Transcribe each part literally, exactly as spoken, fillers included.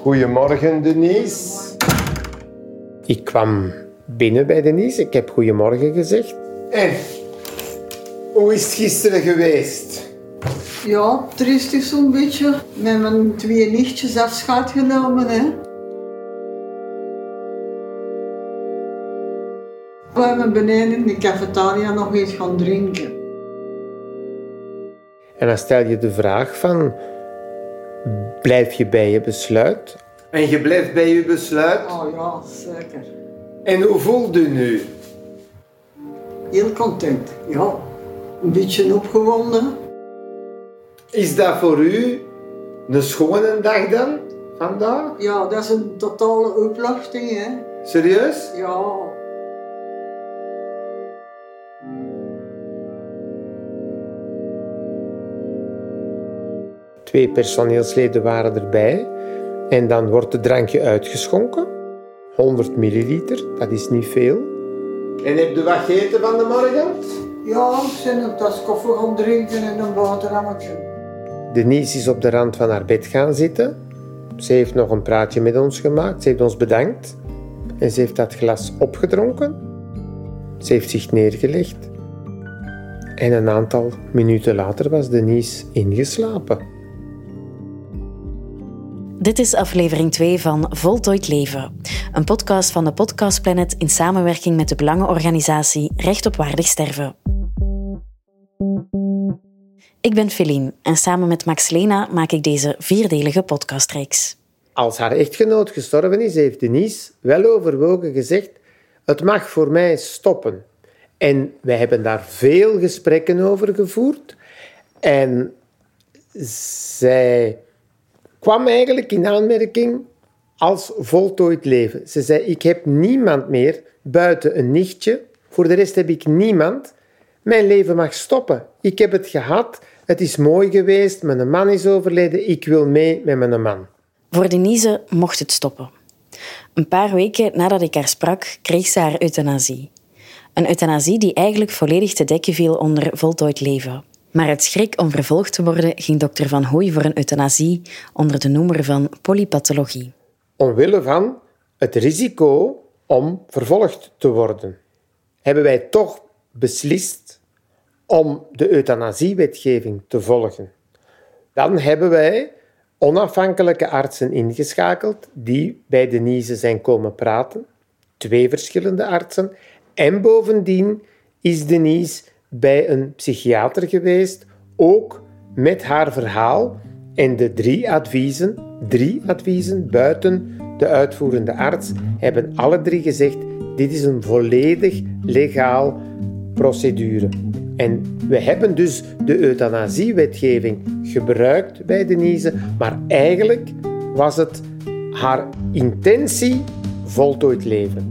Goedemorgen, Denise. Ik kwam binnen bij Denise. Ik heb goedemorgen gezegd. En, hoe is het gisteren geweest? Ja, triestig zo'n beetje. Met mijn twee nichtjes afscheid genomen, hè. We hebben beneden in de cafetaria nog iets gaan drinken. En dan stel je de vraag van... Blijf je bij je besluit? En je blijft bij je besluit? Oh ja, zeker. En hoe voelt u nu? Heel content, ja. Een beetje opgewonden. Is dat voor u een schone dag dan, vandaag? Ja, dat is een totale opluchting, hè. Serieus? Ja. Twee personeelsleden waren erbij. En dan wordt het drankje uitgeschonken. honderd milliliter, dat is niet veel. En heb je wat gegeten van de morgen? Ja, we zijn een tas koffie gaan drinken en een boterhammetje. Denise is op de rand van haar bed gaan zitten. Ze heeft nog een praatje met ons gemaakt. Ze heeft ons bedankt. En ze heeft dat glas opgedronken. Ze heeft zich neergelegd. En een aantal minuten later was Denise ingeslapen. Dit is aflevering twee van Voltooid Leven. Een podcast van de Podcast Planet in samenwerking met de belangenorganisatie Recht op Waardig Sterven. Ik ben Feline en samen met Max Lena maak ik deze vierdelige podcastreeks. Als haar echtgenoot gestorven is, heeft Denise wel overwogen gezegd: het mag voor mij stoppen. En wij hebben daar veel gesprekken over gevoerd. En zij kwam eigenlijk in aanmerking als voltooid leven. Ze zei: ik heb niemand meer buiten een nichtje. Voor de rest heb ik niemand. Mijn leven mag stoppen. Ik heb het gehad. Het is mooi geweest. Mijn man is overleden. Ik wil mee met mijn man. Voor Denise mocht het stoppen. Een paar weken nadat ik haar sprak, kreeg ze haar euthanasie. Een euthanasie die eigenlijk volledig te dekken viel onder voltooid leven. Maar uit schrik om vervolgd te worden ging dokter Van Hooy voor een euthanasie onder de noemer van polypathologie. Omwille van het risico om vervolgd te worden, hebben wij toch beslist om de euthanasiewetgeving te volgen. Dan hebben wij onafhankelijke artsen ingeschakeld die bij Denise zijn komen praten. Twee verschillende artsen. En bovendien is Denise bij een psychiater geweest, ook met haar verhaal. En de drie adviezen, drie adviezen buiten de uitvoerende arts, hebben alle drie gezegd: dit is een volledig legaal procedure. En we hebben dus de euthanasiewetgeving gebruikt bij Denise, maar eigenlijk was het haar intentie voltooid leven.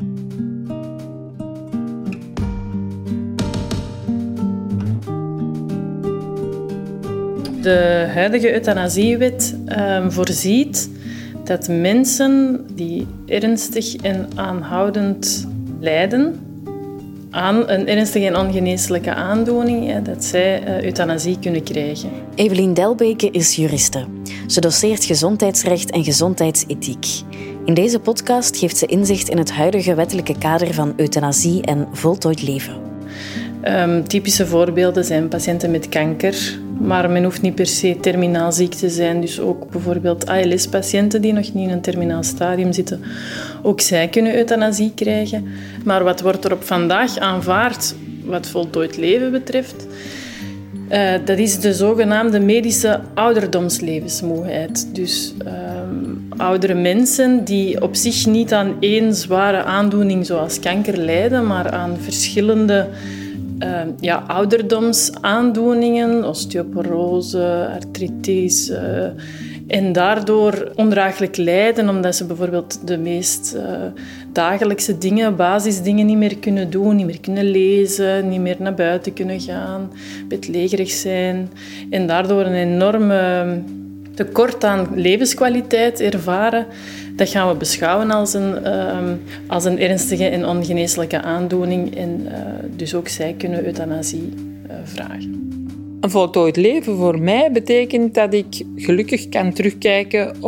De huidige euthanasiewet uh, voorziet dat mensen die ernstig en aanhoudend lijden aan een ernstige en ongeneeslijke aandoening, ja, dat zij uh, euthanasie kunnen krijgen. Evelien Delbeke is juriste. Ze doseert gezondheidsrecht en gezondheidsethiek. In deze podcast geeft ze inzicht in het huidige wettelijke kader van euthanasie en voltooid leven. Um, typische voorbeelden zijn patiënten met kanker, maar men hoeft niet per se terminaal ziek te zijn. Dus ook bijvoorbeeld A L S-patiënten die nog niet in een terminaal stadium zitten. Ook zij kunnen euthanasie krijgen. Maar wat wordt er op vandaag aanvaard wat voltooid leven betreft? Uh, dat is de zogenaamde medische ouderdomslevensmoeheid. Dus um, oudere mensen die op zich niet aan één zware aandoening zoals kanker lijden, maar aan verschillende Uh, ja, ouderdomsaandoeningen, osteoporose, artritis, uh, en daardoor ondraaglijk lijden omdat ze bijvoorbeeld de meest uh, dagelijkse dingen, basisdingen niet meer kunnen doen, niet meer kunnen lezen, niet meer naar buiten kunnen gaan, bedlegerig zijn en daardoor een enorme tekort aan levenskwaliteit ervaren. Dat gaan we beschouwen als een, uh, als een ernstige en ongeneeslijke aandoening. En uh, dus ook zij kunnen euthanasie uh, vragen. Een voltooid leven voor mij betekent dat ik gelukkig kan terugkijken op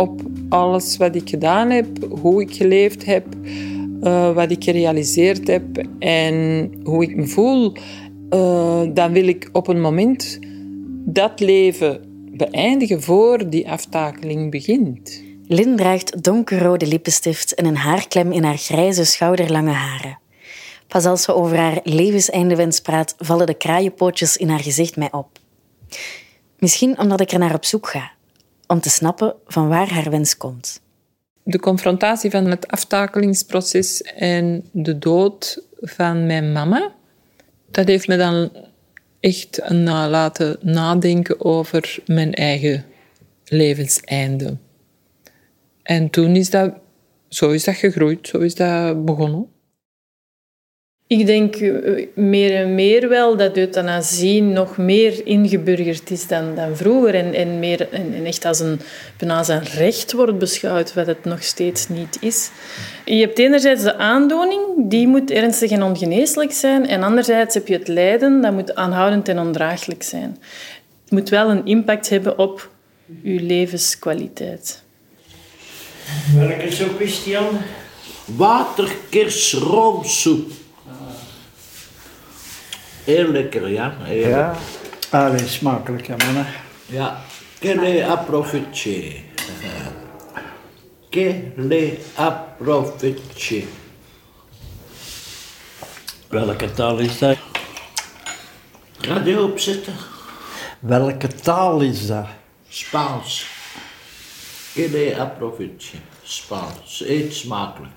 alles wat ik gedaan heb, hoe ik geleefd heb, uh, wat ik gerealiseerd heb en hoe ik me voel, uh, dan wil ik op een moment dat leven beëindigen voor die aftakeling begint. Lynn draagt donkerrode lippenstift en een haarklem in haar grijze schouderlange haren. Pas als ze over haar levenseindewens praat, vallen de kraaienpootjes in haar gezicht mij op. Misschien omdat ik er naar op zoek ga, om te snappen van waar haar wens komt. De confrontatie van het aftakelingsproces en de dood van mijn mama, dat heeft me dan echt na laten nadenken over mijn eigen levenseinde. En toen is dat, zo is dat gegroeid, zo is dat begonnen. Ik denk meer en meer wel dat euthanasie nog meer ingeburgerd is dan, dan vroeger. En, en, meer, en, en echt als een, bijna als een recht wordt beschouwd, wat het nog steeds niet is. Je hebt enerzijds de aandoening, die moet ernstig en ongeneeslijk zijn. En anderzijds heb je het lijden, dat moet aanhoudend en ondraaglijk zijn. Het moet wel een impact hebben op je levenskwaliteit. Welke soep is die, Jan? Waterkersroomsoep. Heel lekker, ja. Heel ja, allee, smakelijk, ja, mannen. Ja, che le approfitce. Che le approfitce. Welke taal is dat? Ga die opzetten. Welke taal is dat? Spaans. Che le approfitce. Spaans. Eet smakelijk.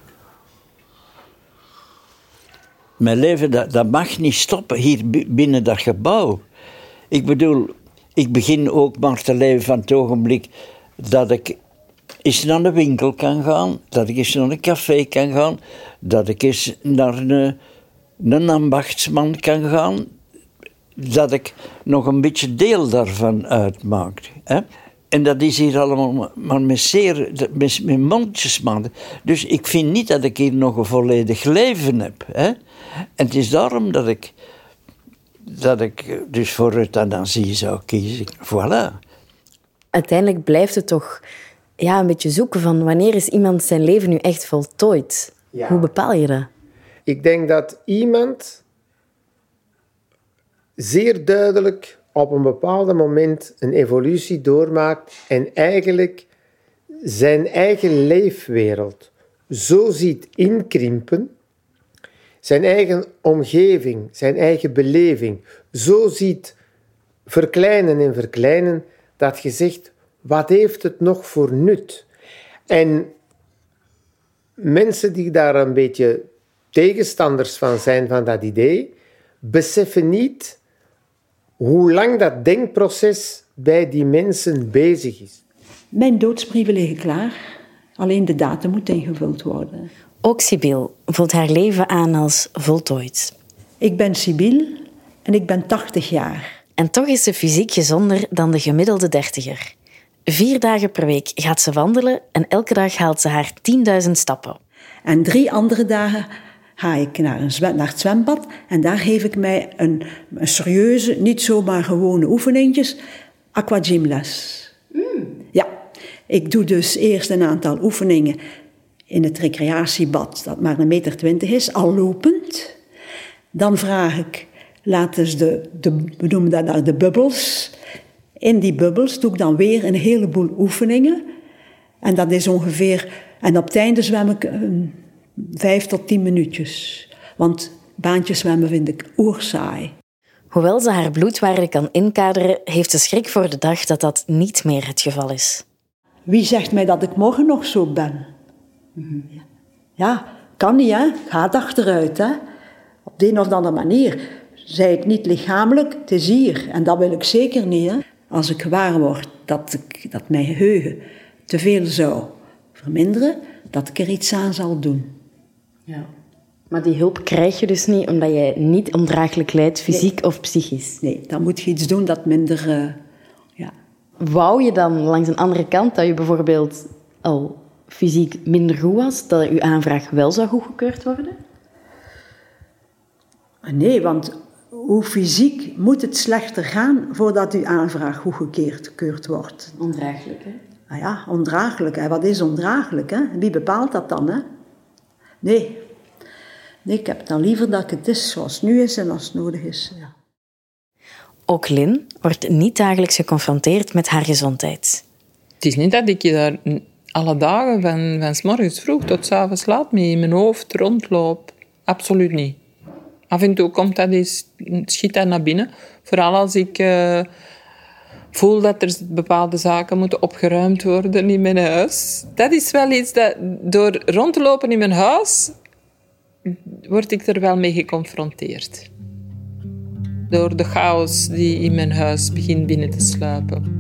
Mijn leven, dat, dat mag niet stoppen hier binnen dat gebouw. Ik bedoel, ik begin ook maar te leven van het ogenblik dat ik eens naar de winkel kan gaan, dat ik eens naar een café kan gaan, dat ik eens naar een, een ambachtsman kan gaan, dat ik nog een beetje deel daarvan uitmaak. Hè? En dat is hier allemaal maar met, zeer, met, met mondjesmaat. Dus ik vind niet dat ik hier nog een volledig leven heb. Hè? En het is daarom dat ik, dat ik dus voor euthanasie zou kiezen. Voilà. Uiteindelijk blijft het toch ja, een beetje zoeken van wanneer is iemand zijn leven nu echt voltooid? Ja. Hoe bepaal je dat? Ik denk dat iemand zeer duidelijk op een bepaald moment een evolutie doormaakt en eigenlijk zijn eigen leefwereld zo ziet inkrimpen, zijn eigen omgeving, zijn eigen beleving zo ziet verkleinen en verkleinen, dat je zegt, wat heeft het nog voor nut? En mensen die daar een beetje tegenstanders van zijn, van dat idee, beseffen niet hoe lang dat denkproces bij die mensen bezig is. Mijn doodsbrieven liggen klaar, alleen de datum moet ingevuld worden. Ook Sibyl voelt haar leven aan als voltooid. Ik ben Sibyl en ik ben tachtig jaar. En toch is ze fysiek gezonder dan de gemiddelde dertiger. Vier dagen per week gaat ze wandelen en elke dag haalt ze haar tienduizend stappen. En drie andere dagen ga ik naar, een zwem, naar het zwembad en daar geef ik mij een, een serieuze, niet zomaar gewone oefeningjes, aquagymles. Mm. Ja, ik doe dus eerst een aantal oefeningen in het recreatiebad, dat maar een meter twintig is, al lopend. Dan vraag ik, laat eens de, de, we noemen dat daar de bubbels. In die bubbels doe ik dan weer een heleboel oefeningen. En dat is ongeveer, en op het einde zwem ik um, vijf tot tien minuutjes. Want baantjes zwemmen vind ik oersaai. Hoewel ze haar bloedwaarde kan inkaderen, heeft ze schrik voor de dag dat dat niet meer het geval is. Wie zegt mij dat ik morgen nog zo ben? Ja, kan niet, hè. Gaat achteruit, hè. Op de een of andere manier. Zij het niet lichamelijk, het is hier. En dat wil ik zeker niet, hè. Als ik gewaar word dat, ik, dat mijn geheugen te veel zou verminderen, dat ik er iets aan zal doen. Ja. Maar die hulp krijg je dus niet omdat jij niet ondraaglijk lijdt, fysiek nee. of psychisch? Nee, dan moet je iets doen dat minder... Uh, ja. Wou je dan langs een andere kant dat je bijvoorbeeld al fysiek minder goed was, dat je aanvraag wel zou goedgekeurd worden? Nee, want hoe fysiek moet het slechter gaan voordat uw aanvraag goedgekeurd wordt? Ondraaglijk, hè? Ah ja, ondraaglijk. Hè? Wat is ondraaglijk? Hè? Wie bepaalt dat dan? Hè? Nee. nee, ik heb dan liever dat het is zoals het nu is en als het nodig is. Ja. Ook Lynn wordt niet dagelijks geconfronteerd met haar gezondheid. Het is niet dat ik je daar alle dagen van, van 's morgens vroeg tot 's avonds laat mee in mijn hoofd rondloop. Absoluut niet. Af en toe komt dat eens, schiet dat naar binnen. Vooral als ik uh, voel dat er bepaalde zaken moeten opgeruimd worden in mijn huis. Dat is wel iets dat door rond te lopen in mijn huis word ik er wel mee geconfronteerd. Door de chaos die in mijn huis begint binnen te sluipen.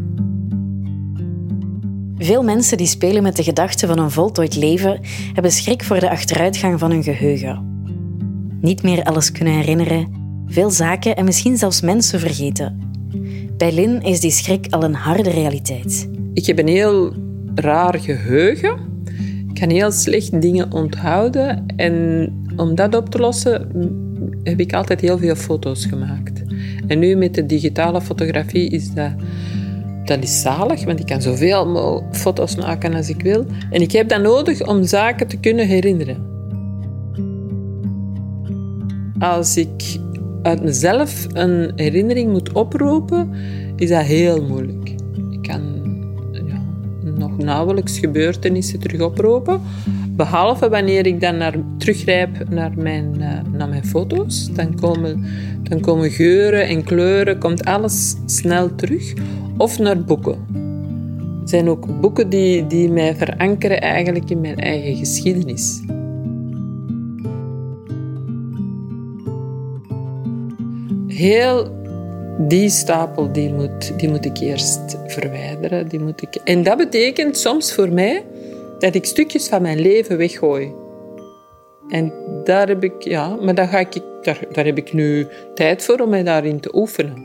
Veel mensen die spelen met de gedachte van een voltooid leven hebben schrik voor de achteruitgang van hun geheugen. Niet meer alles kunnen herinneren, veel zaken en misschien zelfs mensen vergeten. Bij Lynn is die schrik al een harde realiteit. Ik heb een heel raar geheugen. Ik kan heel slecht dingen onthouden. En om dat op te lossen heb ik altijd heel veel foto's gemaakt. En nu met de digitale fotografie is dat... Dat is zalig, want ik kan zoveel mogelijk foto's maken als ik wil. En ik heb dat nodig om zaken te kunnen herinneren. Als ik uit mezelf een herinnering moet oproepen, is dat heel moeilijk. Ik kan ja, nog nauwelijks gebeurtenissen terug oproepen. Behalve wanneer ik dan naar, teruggrijp naar mijn, uh, naar mijn foto's. Dan komen, dan komen geuren en kleuren, komt alles snel terug. Of naar boeken. Er zijn ook boeken die, die mij verankeren eigenlijk in mijn eigen geschiedenis. Heel die stapel die moet, die moet ik eerst verwijderen. Die moet ik... En dat betekent soms voor mij dat ik stukjes van mijn leven weggooi. En daar heb ik, ja, maar daar, ga ik, daar, daar heb ik nu tijd voor om mij daarin te oefenen.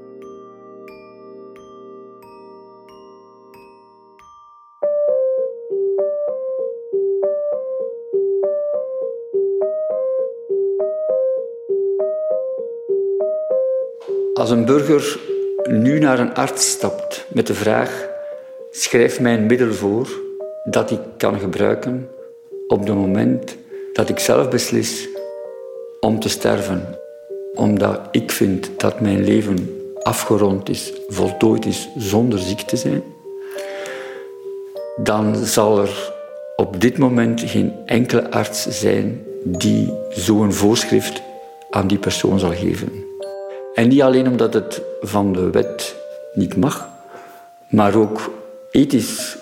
Als een burger nu naar een arts stapt met de vraag: schrijf mij een middel voor dat ik kan gebruiken op het moment dat ik zelf beslis om te sterven, omdat ik vind dat mijn leven afgerond is, voltooid is, zonder ziek te zijn, dan zal er op dit moment geen enkele arts zijn die zo'n voorschrift aan die persoon zal geven. En niet alleen omdat het van de wet niet mag, maar ook ethisch.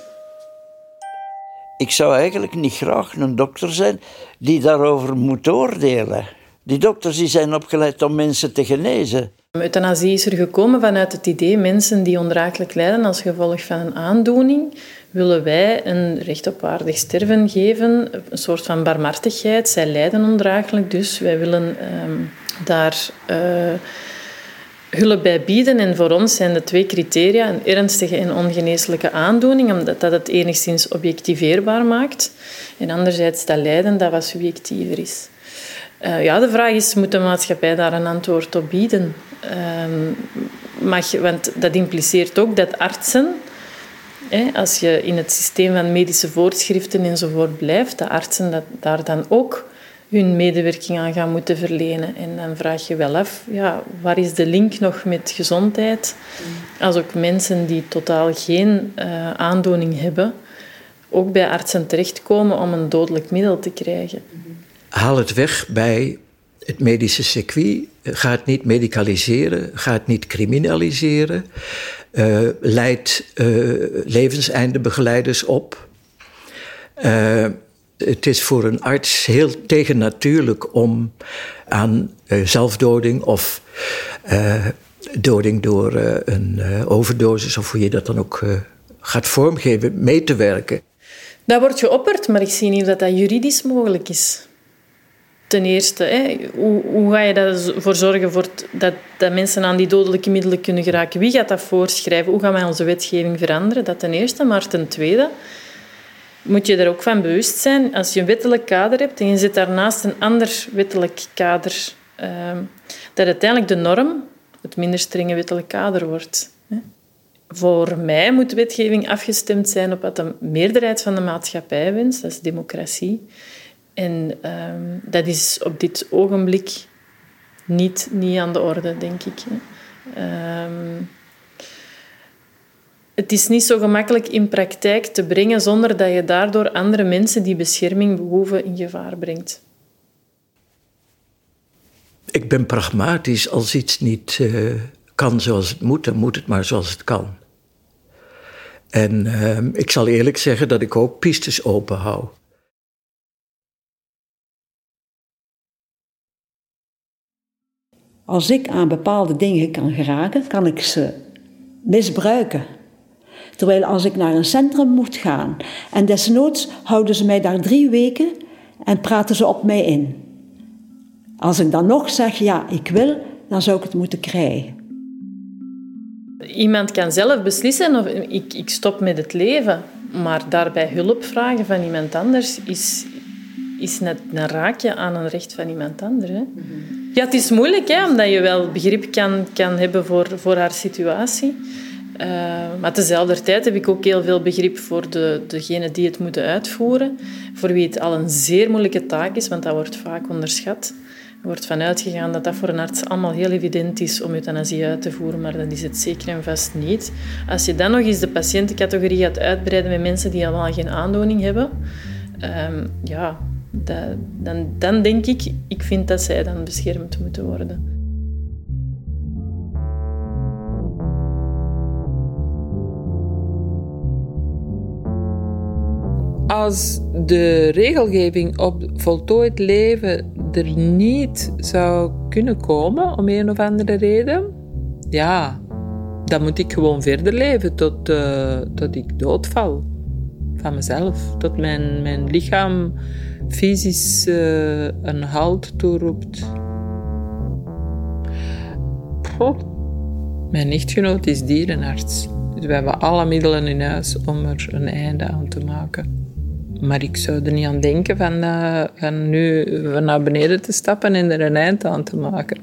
Ik zou eigenlijk niet graag een dokter zijn die daarover moet oordelen. Die dokters die zijn opgeleid om mensen te genezen. Euthanasie is er gekomen vanuit het idee mensen die ondraaglijk lijden als gevolg van een aandoening, willen wij een recht op waardig sterven geven, een soort van barmhartigheid. Zij lijden ondraaglijk, dus wij willen uh, daar uh, hulp bij bieden. En voor ons zijn de twee criteria een ernstige en ongeneeslijke aandoening, omdat dat het enigszins objectiveerbaar maakt. En anderzijds dat lijden dat wat subjectiever is. Uh, ja, de vraag is, moet de maatschappij daar een antwoord op bieden? Uh, mag, want dat impliceert ook dat artsen, hè, als je in het systeem van medische voorschriften enzovoort blijft, dat artsen dat daar dan ook hun medewerking aan gaan moeten verlenen. En dan vraag je wel af, ja, waar is de link nog met gezondheid? Als ook mensen die totaal geen uh, aandoening hebben, ook bij artsen terechtkomen om een dodelijk middel te krijgen. Haal het weg bij het medische circuit. Ga het niet medicaliseren. Ga het niet criminaliseren. Uh, leid uh, levenseindenbegeleiders op. Uh, het is voor een arts heel tegennatuurlijk om aan uh, zelfdoding of uh, doding door uh, een uh, overdosis, of hoe je dat dan ook uh, gaat vormgeven, mee te werken. Dat wordt geopperd, maar ik zie niet of dat, dat juridisch mogelijk is. Ten eerste, hè, hoe, hoe ga je ervoor zorgen voor dat, dat mensen aan die dodelijke middelen kunnen geraken? Wie gaat dat voorschrijven? Hoe gaan wij onze wetgeving veranderen? Dat ten eerste. Maar ten tweede moet je er ook van bewust zijn, als je een wettelijk kader hebt en je zet daarnaast een ander wettelijk kader, uh, dat uiteindelijk de norm het minder strenge wettelijk kader wordt. Hè? Voor mij moet wetgeving afgestemd zijn op wat de meerderheid van de maatschappij wenst. Dat is democratie. En um, dat is op dit ogenblik niet, niet aan de orde, denk ik. Um, het is niet zo gemakkelijk in praktijk te brengen zonder dat je daardoor andere mensen die bescherming behoeven in gevaar brengt. Ik ben pragmatisch. Als iets niet uh, kan zoals het moet, dan moet het maar zoals het kan. En uh, ik zal eerlijk zeggen dat ik ook pistes open hou. Als ik aan bepaalde dingen kan geraken, kan ik ze misbruiken. Terwijl als ik naar een centrum moet gaan en desnoods houden ze mij daar drie weken en praten ze op mij in. Als ik dan nog zeg, ja, ik wil, dan zou ik het moeten krijgen. Iemand kan zelf beslissen of ik, ik stop met het leven, maar daarbij hulp vragen van iemand anders is, is net een raakje aan een recht van iemand anders. Hè? Mm-hmm. Ja, het is moeilijk, hè, omdat je wel begrip kan, kan hebben voor, voor haar situatie. Uh, maar tezelfde tijd heb ik ook heel veel begrip voor de, degenen die het moeten uitvoeren, voor wie het al een zeer moeilijke taak is, want dat wordt vaak onderschat. Er wordt van uitgegaan dat dat voor een arts allemaal heel evident is om euthanasie uit te voeren, maar dat is het zeker en vast niet. Als je dan nog eens de patiëntencategorie gaat uitbreiden met mensen die allemaal geen aandoening hebben, um, ja, dat, dan, dan denk ik, ik vind dat zij dan beschermd moeten worden. Als de regelgeving op voltooid leven er niet zou kunnen komen, om een of andere reden, ja, dan moet ik gewoon verder leven tot, uh, tot ik doodval. Van mezelf. Tot mijn, mijn lichaam fysisch uh, een halt toeroept. Goh. Mijn echtgenoot is dierenarts. Dus we hebben alle middelen in huis om er een einde aan te maken. Maar ik zou er niet aan denken van, uh, van nu naar beneden te stappen en er een eind aan te maken.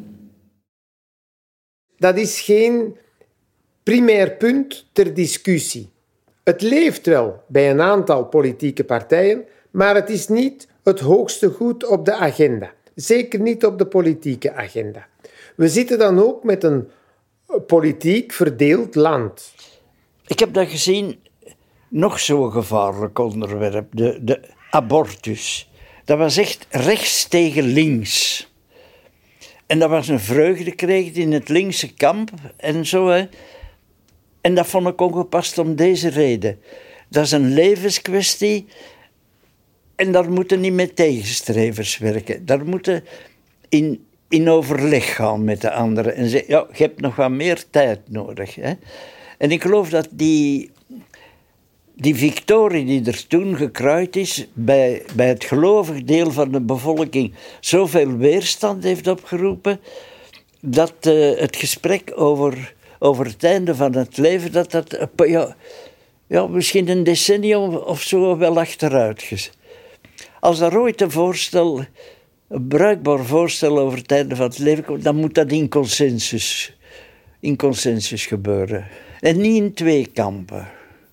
Dat is geen primair punt ter discussie. Het leeft wel bij een aantal politieke partijen, maar het is niet het hoogste goed op de agenda. Zeker niet op de politieke agenda. We zitten dan ook met een politiek verdeeld land. Ik heb dat gezien. Nog zo'n gevaarlijk onderwerp, de, de abortus. Dat was echt rechts tegen links. En dat was een vreugdekreet in het linkse kamp en zo. Hè. En dat vond ik ongepast om deze reden. Dat is een levenskwestie en daar moeten niet met tegenstrevers werken. Daar moeten in, in overleg gaan met de anderen. En zeggen, ja, je hebt nog wat meer tijd nodig. Hè. En ik geloof dat die... Die victorie die er toen gekruid is bij, bij het gelovig deel van de bevolking zoveel weerstand heeft opgeroepen, dat uh, het gesprek over, over het einde van het leven, dat dat uh, ja, ja, misschien een decennium of zo wel achteruit is. Als er ooit een voorstel, een bruikbaar voorstel over het einde van het leven komt, dan moet dat in consensus, in consensus gebeuren. En niet in twee kampen.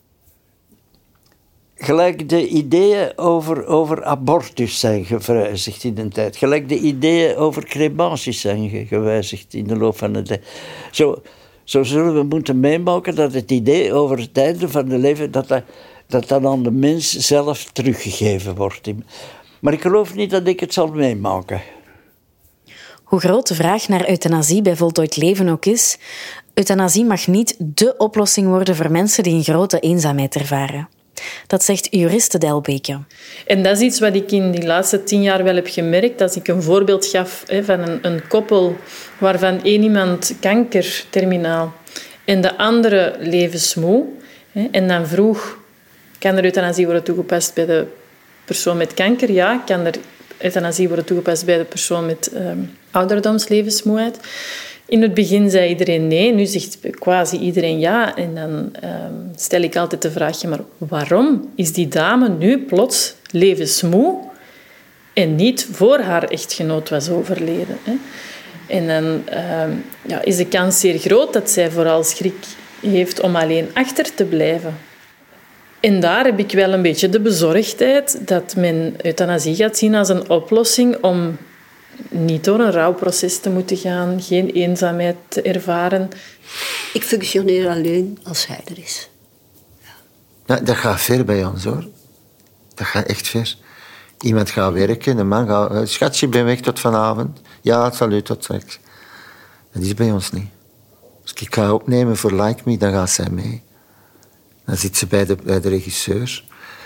Gelijk de ideeën over, over abortus zijn gewijzigd in de tijd. Gelijk de ideeën over crematies zijn gewijzigd in de loop van de tijd. Zo, zo zullen we moeten meemaken dat het idee over het einde van het leven, dat dat, dat dat aan de mens zelf teruggegeven wordt. Maar ik geloof niet dat ik het zal meemaken. Hoe groot de vraag naar euthanasie bij voltooid leven ook is, euthanasie mag niet dé oplossing worden voor mensen die een grote eenzaamheid ervaren. Dat zegt juriste Delbeke. En dat is iets wat ik in die laatste tien jaar wel heb gemerkt. Als ik een voorbeeld gaf hè, van een, een koppel waarvan één iemand kanker terminaal en de andere levensmoe. Hè, en dan vroeg, kan er euthanasie worden toegepast bij de persoon met kanker? Ja. Kan er euthanasie worden toegepast bij de persoon met um, ouderdomslevensmoeheid? In het begin zei iedereen nee, nu zegt quasi iedereen ja. En dan um, stel ik altijd de vraag, maar waarom is die dame nu plots levensmoe en niet voor haar echtgenoot was overleden? Hè? En dan um, ja, is de kans zeer groot dat zij vooral schrik heeft om alleen achter te blijven. En daar heb ik wel een beetje de bezorgdheid dat men euthanasie gaat zien als een oplossing om niet door een rouwproces te moeten gaan, geen eenzaamheid te ervaren. Ik functioneer alleen als hij er is. Ja. Nou, dat gaat ver bij ons, hoor. Dat gaat echt ver. Iemand gaat werken, een man gaat... Schatje, ik ben weg tot vanavond. Ja, salut, tot straks. Dat is bij ons niet. Als ik ga opnemen voor Like Me, dan gaat zij mee. Dan zit ze bij de, bij de regisseur.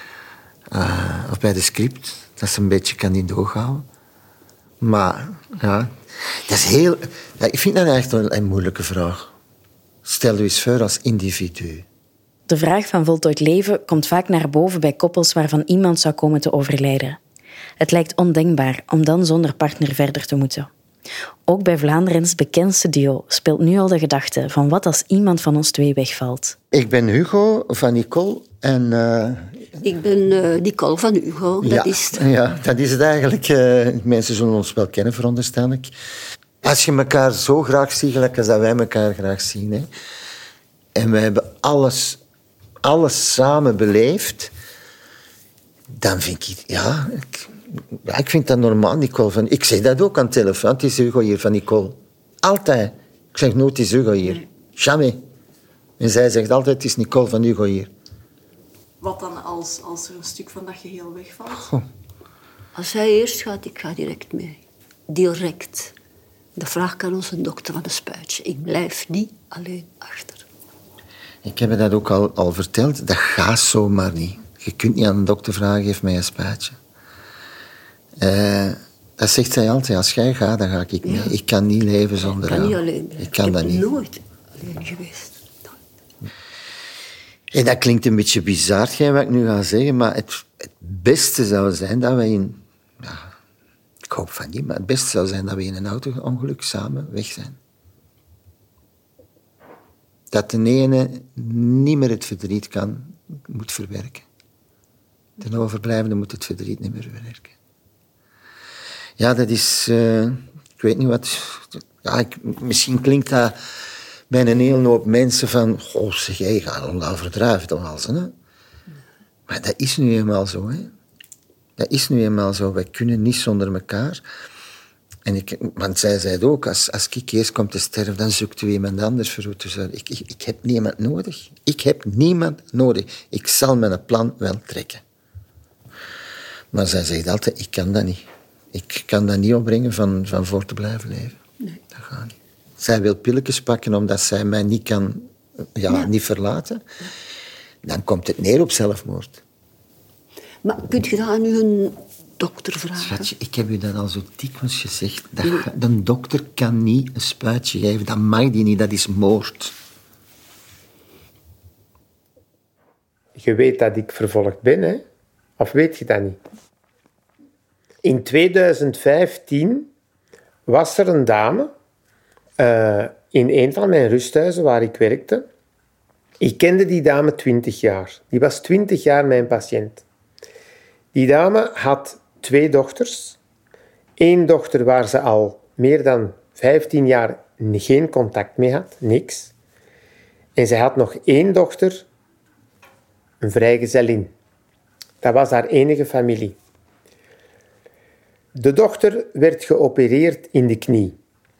Uh, of bij de script. Dat ze een beetje kan in doorhouden. Maar, ja... Dat is heel... Ja, ik vind dat echt een, een moeilijke vraag. Stel je eens voor als individu. De vraag van voltooid leven komt vaak naar boven bij koppels waarvan iemand zou komen te overlijden. Het lijkt ondenkbaar om dan zonder partner verder te moeten. Ook bij Vlaanderens bekendste duo speelt nu al de gedachte van wat als iemand van ons twee wegvalt. Ik ben Hugo van Nicole en... Uh... Ik ben uh, Nicole van Hugo, dat ja, is het. Ja, dat is het eigenlijk. Uh, mensen zullen ons wel kennen, veronderstel ik. Als je elkaar zo graag ziet, gelijk als dat wij elkaar graag zien, hè, en we hebben alles, alles samen beleefd, dan vind ik... Ja, ik, ja, ik vind dat normaal, Nicole. Van, ik zeg dat ook aan de telefoon. Het is Hugo hier van Nicole. Altijd. Ik zeg nooit, het is Hugo hier. Jamais. En zij zegt altijd, het is Nicole van Hugo hier. Wat dan als, als er een stuk van dat geheel wegvalt? Goh. Als hij eerst gaat, ik ga direct mee. Direct. De vraag kan onze dokter van een spuitje. Ik blijf niet alleen achter. Ik heb je dat ook al, al verteld. Dat gaat zomaar niet. Je kunt niet aan een dokter vragen, geef mij een spuitje. Uh, dat zegt zij altijd. Als jij gaat, dan ga ik mee. Ja. Ik kan niet leven zonder jou. Ik kan niet alleen blijven. Ik kan ik dat niet. Ik ben nooit alleen geweest. Nooit. En dat klinkt een beetje bizar, wat ik nu ga zeggen, maar het, het beste zou zijn dat we in... Ja, ik hoop van niet, maar het beste zou zijn dat we in een auto-ongeluk samen weg zijn. Dat de ene niet meer het verdriet kan, moet verwerken. De overblijvende moet het verdriet niet meer verwerken. Ja, dat is... Uh, ik weet niet wat... Ja, ik, misschien klinkt dat bij een hele hoop mensen van... Goh, zeg, jij gaat al overdrijven dan al, hè? Maar dat is nu eenmaal zo, hè. Dat is nu eenmaal zo. Wij kunnen niet zonder elkaar. En ik, want zij zei het ook, als, als ik eerst kom te sterven, dan zoekt u iemand anders voor u te zorgen. Ik, ik, ik heb niemand nodig. Ik heb niemand nodig. Ik zal mijn plan wel trekken. Maar zij zegt altijd, ik kan dat niet. Ik kan dat niet opbrengen van, van voor te blijven leven. Nee. Dat gaat niet. Zij wil pilletjes pakken omdat zij mij niet kan ja, ja. niet verlaten. Dan komt het neer op zelfmoord. Maar kunt je dat aan uw dokter vragen? Schatje, ik heb u dat al zo dikwijls gezegd. Dat, ja. De dokter kan niet een spuitje geven. Dat mag die niet, dat is moord. Je weet dat ik vervolgd ben, hè? Of weet je dat niet? In tweeduizend vijftien was er een dame uh, in een van mijn rusthuizen waar ik werkte. Ik kende die dame twintig jaar. Die was twintig jaar mijn patiënt. Die dame had twee dochters. Eén dochter waar ze al meer dan vijftien jaar geen contact mee had, niks. En zij had nog één dochter, een vrijgezellin. Dat was haar enige familie. De dochter werd geopereerd in de knie.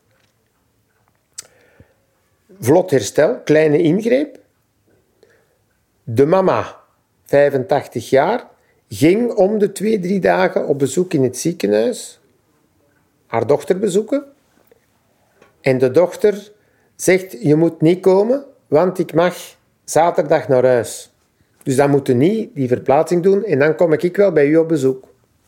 Vlot herstel, kleine ingreep. De mama, vijfentachtig jaar, ging om de twee, drie dagen op bezoek in het ziekenhuis. Haar dochter bezoeken. En de dochter zegt, je moet niet komen, want ik mag zaterdag naar huis. Dus dan moet je niet die verplaatsing doen en dan kom ik wel bij u op bezoek.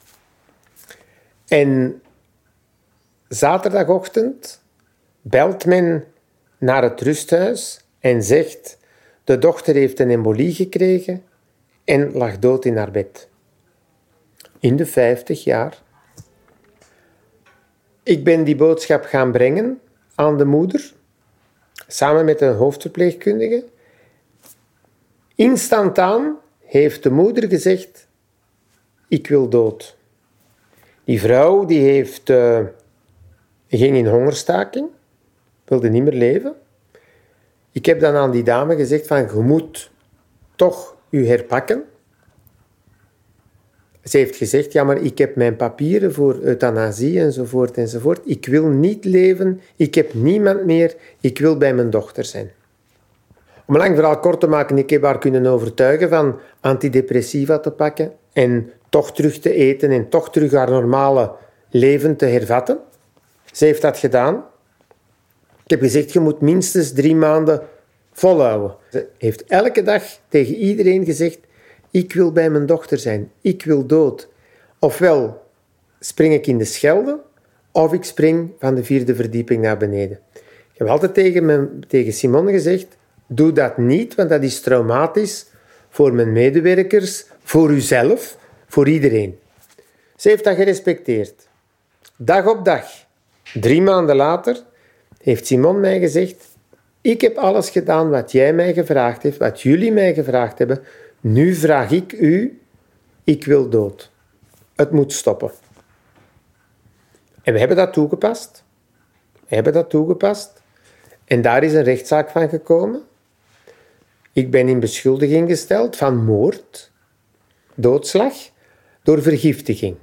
En zaterdagochtend belt men naar het rusthuis en zegt, de dochter heeft een embolie gekregen en lag dood in haar bed. In de vijftig jaar. Ik ben die boodschap gaan brengen aan de moeder, samen met een hoofdverpleegkundige. Instantaan heeft de moeder gezegd, ik wil dood. Die vrouw die heeft, uh, ging in hongerstaking, wilde niet meer leven. Ik heb dan aan die dame gezegd van, je moet toch je herpakken. Ze heeft gezegd, ja, maar ik heb mijn papieren voor euthanasie enzovoort enzovoort. Ik wil niet leven, ik heb niemand meer, ik wil bij mijn dochter zijn. Om een lang verhaal kort te maken, ik heb haar kunnen overtuigen van antidepressiva te pakken en toch terug te eten en toch terug haar normale leven te hervatten. Ze heeft dat gedaan. Ik heb gezegd, je moet minstens drie maanden volhouden. Ze heeft elke dag tegen iedereen gezegd, ik wil bij mijn dochter zijn, ik wil dood. Ofwel spring ik in de Schelde, of ik spring van de vierde verdieping naar beneden. Ik heb altijd tegen, mijn, tegen Simone gezegd, doe dat niet, want dat is traumatisch voor mijn medewerkers, voor uzelf, voor iedereen. Ze heeft dat gerespecteerd. Dag op dag, drie maanden later, heeft Simone mij gezegd, ik heb alles gedaan wat jij mij gevraagd hebt, wat jullie mij gevraagd hebben. Nu vraag ik u, ik wil dood. Het moet stoppen. En we hebben dat toegepast. We hebben dat toegepast. En daar is een rechtszaak van gekomen. Ik ben in beschuldiging gesteld van moord, doodslag, door vergiftiging.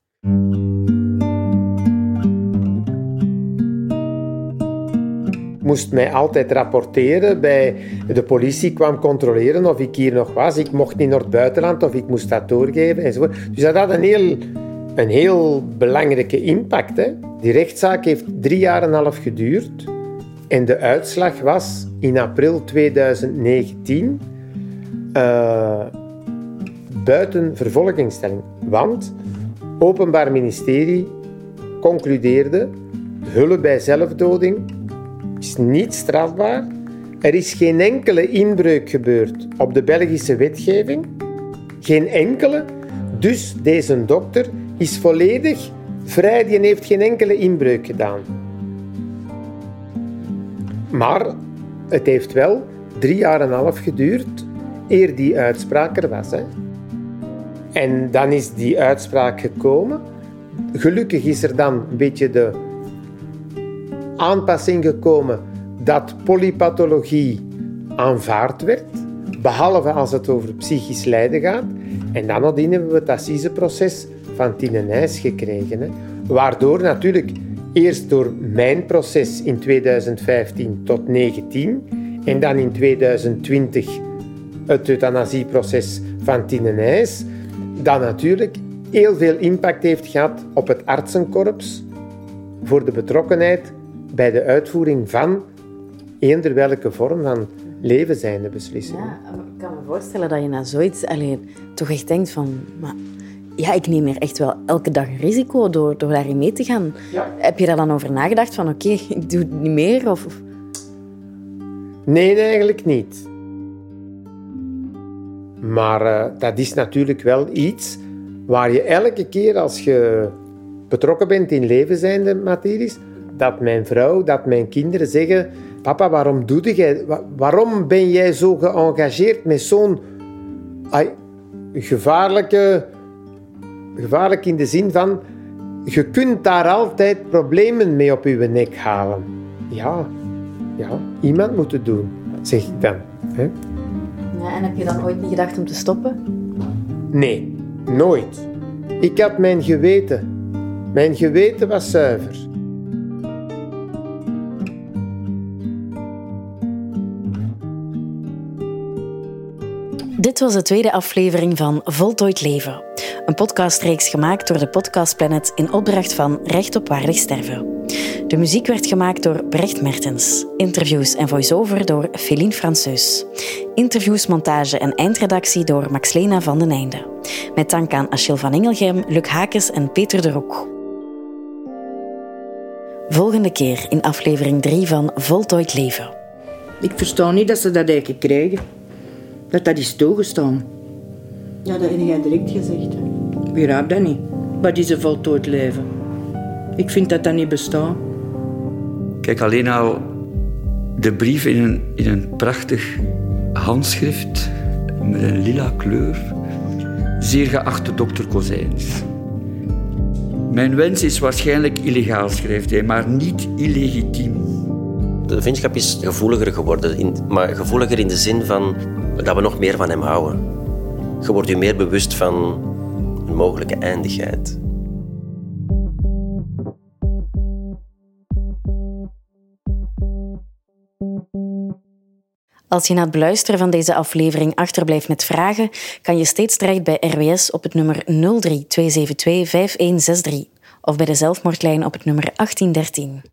Ik moest mij altijd rapporteren. Bij de politie kwam controleren of ik hier nog was. Ik mocht niet naar het buitenland of ik moest dat doorgeven enzovoort. Dus dat had een heel, een heel belangrijke impact. Hè. Die rechtszaak heeft drie jaar en een half geduurd. En de uitslag was in april tweeduizend negentien uh, buiten vervolgingstelling. Want het Openbaar Ministerie concludeerde hulp bij zelfdoding is niet strafbaar. Er is geen enkele inbreuk gebeurd op de Belgische wetgeving. Geen enkele. Dus deze dokter is volledig vrij. Die heeft geen enkele inbreuk gedaan. Maar het heeft wel drie jaar en een half geduurd eer die uitspraak er was. Hè. En dan is die uitspraak gekomen. Gelukkig is er dan een beetje de aanpassing gekomen dat polypathologie aanvaard werd, behalve als het over psychisch lijden gaat. En dan nadien hebben we het assiseproces van Tine Nijs gekregen. Hè. Waardoor natuurlijk eerst door mijn proces in tweeduizend vijftien tot negentien en dan in tweeduizend twintig het euthanasieproces van Tine Nijs, dat natuurlijk heel veel impact heeft gehad op het artsenkorps voor de betrokkenheid bij de uitvoering van eender welke vorm van levenzijnde beslissingen. Ja, ik kan me voorstellen dat je na zoiets alleen toch echt denkt van, maar ja, ik neem hier echt wel elke dag een risico door, door daarin mee te gaan. Ja. Heb je daar dan over nagedacht van oké, okay, ik doe het niet meer? Of, of... Nee, eigenlijk niet. Maar uh, dat is natuurlijk wel iets waar je elke keer als je betrokken bent in levenzijnde materies, dat mijn vrouw, dat mijn kinderen zeggen, papa, waarom doe jij, waarom ben jij zo geëngageerd met zo'n ay, gevaarlijke, gevaarlijk in de zin van, je kunt daar altijd problemen mee op je nek halen. Ja, ja, iemand moet het doen, zeg ik dan. Hè? Ja, en heb je dan ooit niet gedacht om te stoppen? Nee, nooit. Ik had mijn geweten. Mijn geweten was zuiver. Dit was de tweede aflevering van Voltooid Leven. Een podcastreeks gemaakt door de Podcast Planet in opdracht van Recht op Waardig Sterven. De muziek werd gemaakt door Brecht Mertens. Interviews en voice-over door Féline Franseus. Interviews, montage en eindredactie door Maxlena van den Einde. Met dank aan Achille van Engelgem, Luc Hakes en Peter de Roek. Volgende keer in aflevering drie van Voltooid Leven. Ik versta niet dat ze dat eigenlijk krijgen. Dat dat is toegestaan. Ja, dat heb jij direct gezegd. Hè? Ik begrijp dat niet. Wat is een voltooid leven? Ik vind dat dat niet bestaat. Kijk, alleen al de brief in een, in een prachtig handschrift met een lila kleur. Zeer geachte dokter Kozijns. Mijn wens is waarschijnlijk illegaal, schrijft hij, maar niet illegitiem. De vriendschap is gevoeliger geworden, in, maar gevoeliger in de zin van dat we nog meer van hem houden. Je wordt je meer bewust van een mogelijke eindigheid. Als je na het beluisteren van deze aflevering achterblijft met vragen, kan je steeds terecht bij R W S op het nummer nul drie twee zeven twee vijf een zes drie of bij de zelfmoordlijn op het nummer achttien dertien.